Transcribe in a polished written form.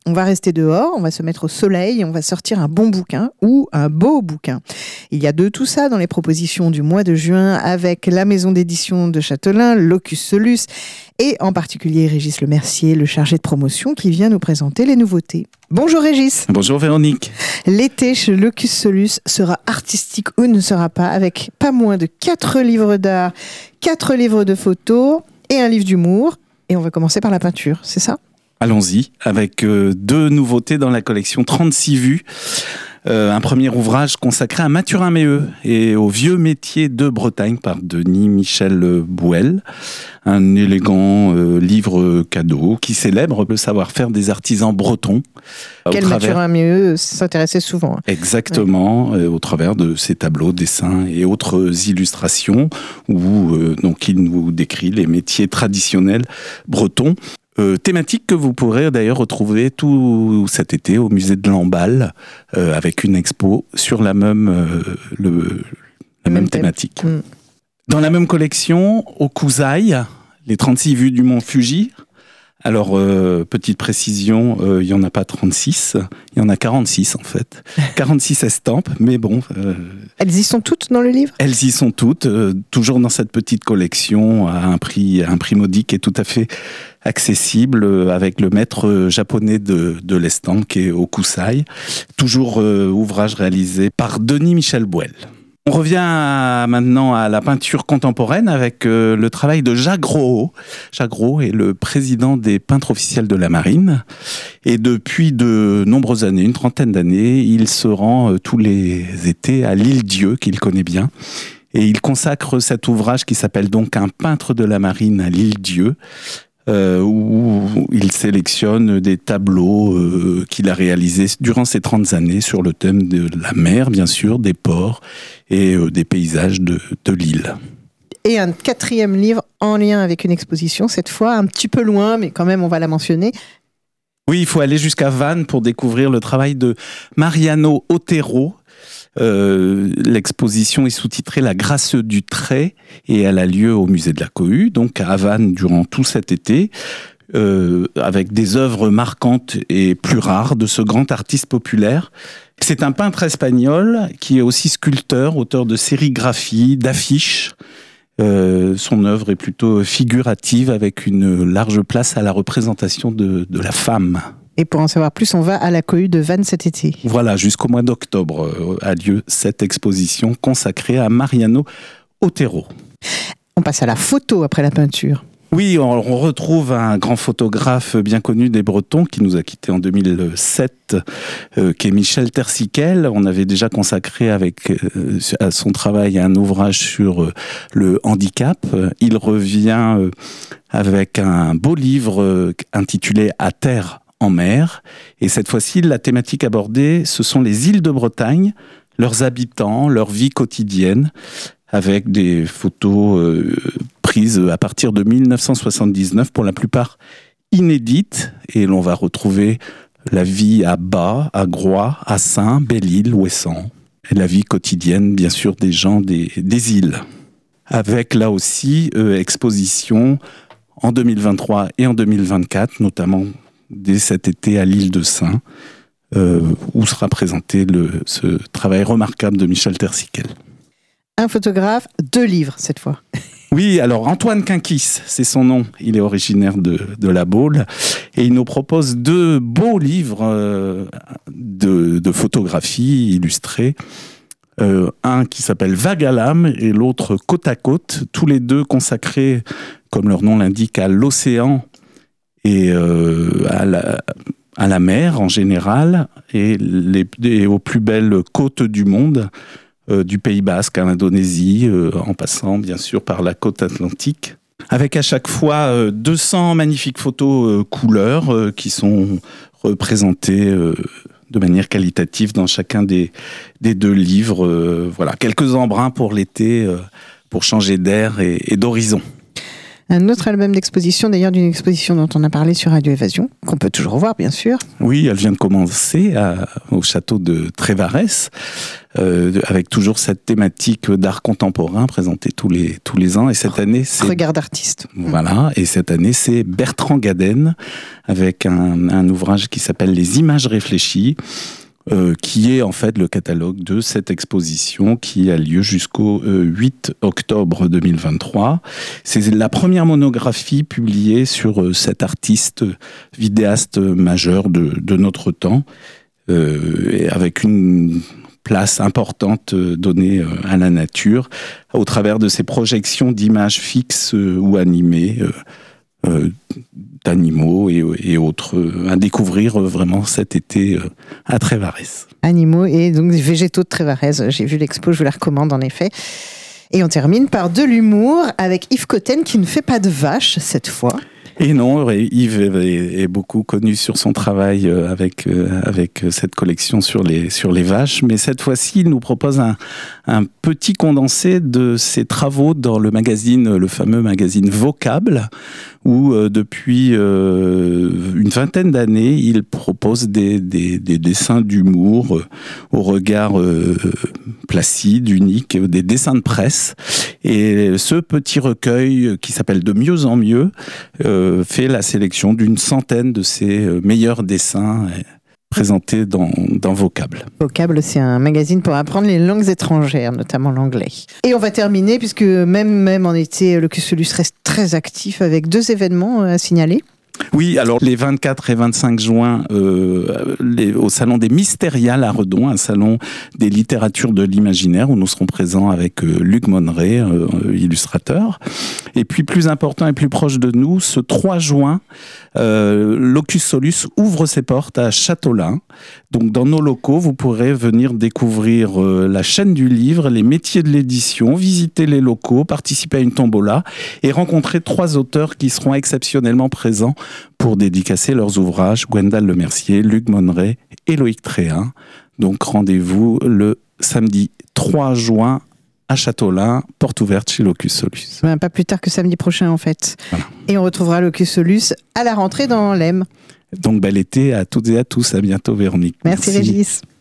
On va rester dehors, on va se mettre au soleil, on va sortir un bon bouquin ou un beau bouquin. Il y a de tout ça dans les propositions du mois de juin avec la maison d'édition de Châtelain, Locus Solus et en particulier Régis Lemercier, le chargé de promotion qui vient nous présenter les nouveautés. Bonjour Régis. Bonjour Véronique. L'été chez Locus Solus sera artistique ou ne sera pas avec pas moins de 4 livres d'art, 4 livres de photos et un livre d'humour. Et on va commencer par la peinture, c'est ça ? Allons-y, avec 2 nouveautés dans la collection 36 vues. Un premier ouvrage consacré à Mathurin Méheut et aux vieux métiers de Bretagne par Denis Michel Bouel. Un élégant livre cadeau qui célèbre le savoir-faire des artisans bretons. Mathurin Méheut s'intéressait souvent. Exactement, au travers de ses tableaux, dessins et autres illustrations où donc il nous décrit les métiers traditionnels bretons. Thématique que vous pourrez d'ailleurs retrouver tout cet été au musée de Lamballe avec une expo sur la même thématique. Dans la même collection, au Cousailles, les 36 vues du mont Fuji. Alors, petite précision, il n'y en a pas 36, il y en a 46 en fait. 46 estampes, mais bon... Elles y sont toutes dans le livre ? Elles y sont toutes, toujours dans cette petite collection, à un prix modique et tout à fait accessible, avec le maître japonais de l'estampe qui est Okusai. Toujours ouvrage réalisé par Denis Michel Bouel. On revient maintenant à la peinture contemporaine avec le travail de Jacques Rohaut. Jacques Rohaut est le président des peintres officiels de la Marine. Et depuis de nombreuses années, une trentaine d'années, il se rend tous les étés à l'Île-Dieu, qu'il connaît bien. Et il consacre cet ouvrage qui s'appelle donc Un peintre de la Marine à l'Île-Dieu, où il sélectionne des tableaux qu'il a réalisés durant ces 30 années sur le thème de la mer, bien sûr, des ports et des paysages de l'île. Et un 4e livre en lien avec une exposition, cette fois un petit peu loin, mais quand même on va la mentionner. Oui, il faut aller jusqu'à Vannes pour découvrir le travail de Mariano Otero. L'exposition est sous-titrée La Grâce du trait et elle a lieu au musée de la Cohue, donc à Vannes durant tout cet été, avec des œuvres marquantes et plus rares de ce grand artiste populaire. C'est un peintre espagnol qui est aussi sculpteur, auteur de sérigraphies, d'affiches. Son œuvre est plutôt figurative avec une large place à la représentation de la femme. Et pour en savoir plus, on va à la Cohue de Vannes cet été. Voilà, jusqu'au mois d'octobre a lieu cette exposition consacrée à Mariano Otero. On passe à la photo après la peinture. Oui, on retrouve un grand photographe bien connu des Bretons qui nous a quittés en 2007, qui est Michel Tersiquel. On avait déjà consacré à son travail un ouvrage sur le handicap. Il revient avec un beau livre intitulé À terre en mer. Et cette fois-ci, la thématique abordée, ce sont les îles de Bretagne, leurs habitants, leur vie quotidienne, avec des photos prises à partir de 1979, pour la plupart inédites. Et l'on va retrouver la vie à Bas, à Groix, à Saint, Belle-Île, Ouessant. Et la vie quotidienne, bien sûr, des gens des îles. Avec là aussi exposition en 2023 et en 2024, notamment dès cet été à l'île de Saint, où sera présenté ce travail remarquable de Michel Tersiquel. Un photographe, 2 livres cette fois. Oui, alors Antoine Quinquis, c'est son nom. Il est originaire de La Baule et il nous propose 2 beaux livres de photographie illustrées. Un qui s'appelle Vague à l'âme et l'autre Côte à côte, tous les 2 consacrés, comme leur nom l'indique, à l'océan et à la mer en général et aux plus belles côtes du monde, du Pays Basque à l'Indonésie, en passant bien sûr par la côte atlantique, avec à chaque fois 200 magnifiques photos couleurs qui sont représentées de manière qualitative dans chacun des 2 livres. Voilà, quelques embruns pour l'été, pour changer d'air et d'horizon. Un autre album d'exposition, d'ailleurs d'une exposition dont on a parlé sur Radio Évasion, qu'on peut toujours voir bien sûr. Oui, elle vient de commencer au château de Trévarès, avec toujours cette thématique d'art contemporain présentée tous les ans. Et cette année, c'est... Regard d'artiste. Voilà, et cette année, c'est Bertrand Gaden, avec un ouvrage qui s'appelle Les images réfléchies, qui est en fait le catalogue de cette exposition qui a lieu jusqu'au 8 octobre 2023. C'est la première monographie publiée sur cet artiste vidéaste majeur de notre temps, avec une place importante donnée à la nature au travers de ses projections d'images fixes ou animées d'animaux et autres à découvrir vraiment cet été à Trévarès. Animaux et donc des végétaux de Trévarès. J'ai vu l'expo, je vous la recommande en effet. Et on termine par de l'humour avec Yves Cotten qui ne fait pas de vaches cette fois. Et non, Yves est beaucoup connu sur son travail avec cette collection sur les vaches, mais cette fois-ci, il nous propose un petit condensé de ses travaux dans le fameux magazine Vocable, où depuis une vingtaine d'années, il propose des dessins d'humour au regard placide, unique, des dessins de presse. Et ce petit recueil qui s'appelle De mieux en mieux fait la sélection d'une centaine de ses meilleurs dessins présentés dans Vocable. Vocable, c'est un magazine pour apprendre les langues étrangères, notamment l'anglais. Et on va terminer, puisque même en été, Locus Solus reste très actif avec 2 événements à signaler. Oui, alors les 24 et 25 juin, au Salon des Mystériales à Redon, un salon des littératures de l'imaginaire, où nous serons présents avec Luc Monneret, illustrateur. Et puis plus important et plus proche de nous, ce 3 juin, Locus Solus ouvre ses portes à Châteaulin. Donc dans nos locaux, vous pourrez venir découvrir la chaîne du livre, les métiers de l'édition, visiter les locaux, participer à une tombola et rencontrer 3 auteurs qui seront exceptionnellement présents pour dédicacer leurs ouvrages, Gwendal Lemercier, Luc Monneret et Loïc Tréhin. Donc rendez-vous le samedi 3 juin à Châteaulin, porte ouverte chez Locus Solus. Pas plus tard que samedi prochain en fait. Voilà. Et on retrouvera Locus Solus à la rentrée dans l'EM. Donc bel été à toutes et à tous, à bientôt Véronique. Merci. Régis.